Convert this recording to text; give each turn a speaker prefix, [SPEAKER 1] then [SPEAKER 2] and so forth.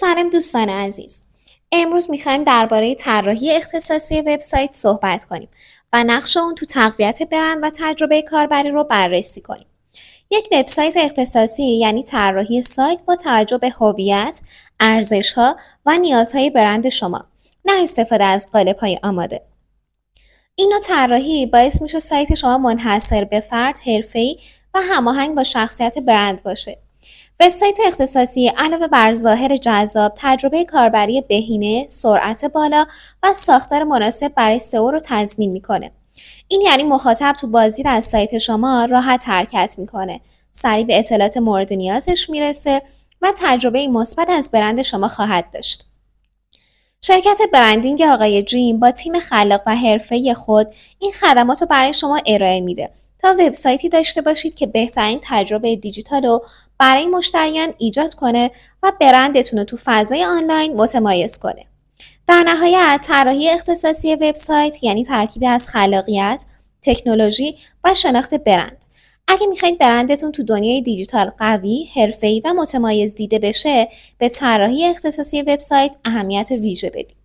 [SPEAKER 1] سلام دوستان عزیز. امروز میخوایم درباره طراحی اختصاصی وبسایت صحبت کنیم و نقش اون تو تقویت برند و تجربه کاربری رو بررسی کنیم. یک وبسایت اختصاصی یعنی طراحی سایت با توجه به هویت، ارزش‌ها و نیازهای برند شما، نه استفاده از قالب‌های آماده. این نوع طراحی باعث میشه سایت شما منحصر به فرد، حرفه‌ای و هماهنگ با شخصیت برند باشه. وبسایت اختصاصی علاوه بر ظاهر جذاب، تجربه کاربری بهینه، سرعت بالا و ساختار مناسب برای سئو رو تضمین میکنه. این یعنی مخاطب تو بازدید از سایت شما راحت حرکت میکنه، سریع به اطلاعات مورد نیازش میرسه و تجربه مثبت از برند شما خواهد داشت. شرکت برندینگ آقای جیم با تیم خلاق و حرفه‌ای خود این خدمات رو برای شما ارائه میده تا وبسایتی داشته باشید که بهترین تجربه دیجیتال رو برای مشتریان ایجاد کنه و برندتون رو تو فضای آنلاین متمایز کنه. در نهایت، طراحی اختصاصی وبسایت یعنی ترکیبی از خلاقیت، تکنولوژی و شناخت برند. اگه میخواید برندتون تو دنیای دیجیتال قوی، حرفه‌ای و متمایز دیده بشه، به طراحی اختصاصی وبسایت اهمیت ویژه بدید.